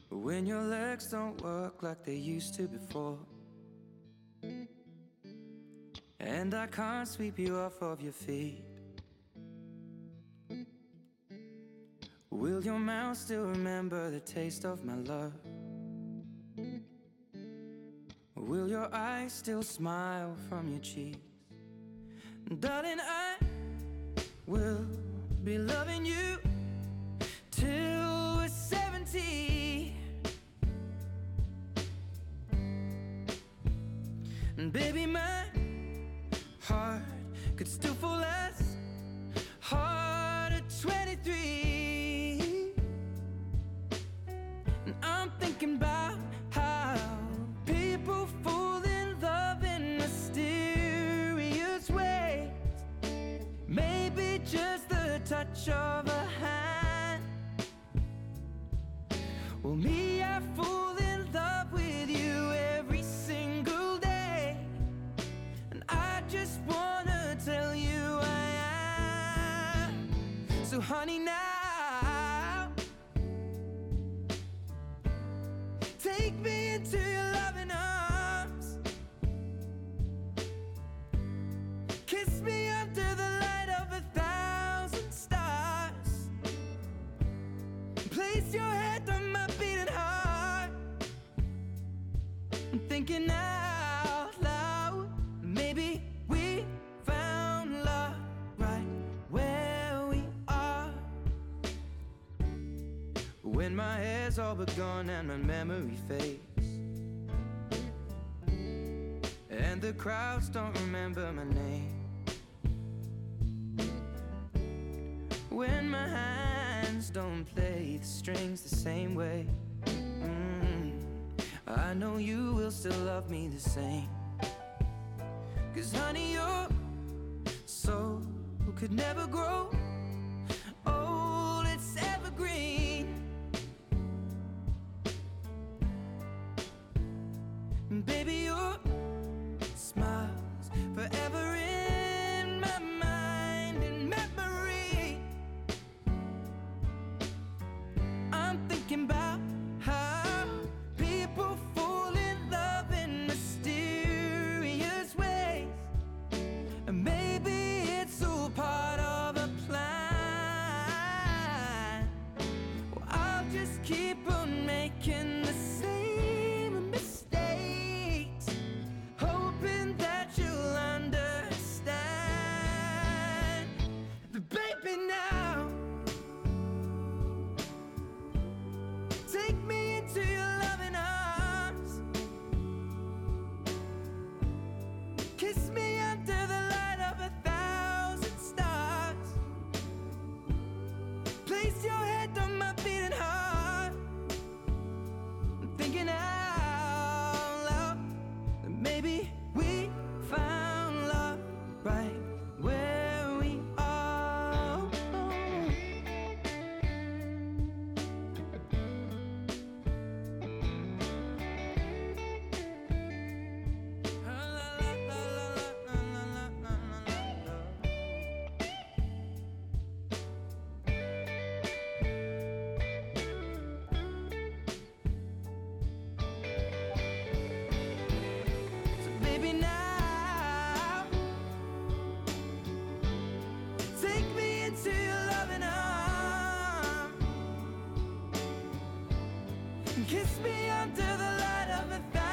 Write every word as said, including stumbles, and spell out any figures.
When your legs don't work like they used to before, and I can't sweep you off of your feet, will your mouth still remember the taste of my love? Will your eyes still smile from your cheeks? Darling, I will be loving you till we're seventy. And baby, my heart could still fall as hard at twenty-three. And I'm thinking about how people fall in love in mysterious ways. Maybe just the touch of a hand. Well, me, I fall in love with you every single day, and I just wanna tell you I am. So honey, now take me into your loving arms. Kiss me under the light of a thousand stars. Place your head on my beating heart. I'm thinking out loud, maybe we found love right where we are. When my hair's all but gone and my memory fades, and the crowds don't remember my name, when my hands don't play the strings the same way, mm, I know you will still love me the same. 'Cause honey, your soul could never grow old, it's evergreen. And baby, your smile's forever in my mind and memory. I'm thinking about how people fall in love in mysterious ways, and maybe it's all part of a plan. Well, I'll just keep on making the same mistakes, hoping that you'll understand. But baby, now take me into your loving arms. Kiss me under the light of a thousand stars. Place your head on my beating heart. I'm thinking out loud that maybe we found love right where we are. So baby, now take me into your loving arms. Kiss me under the light of a thousand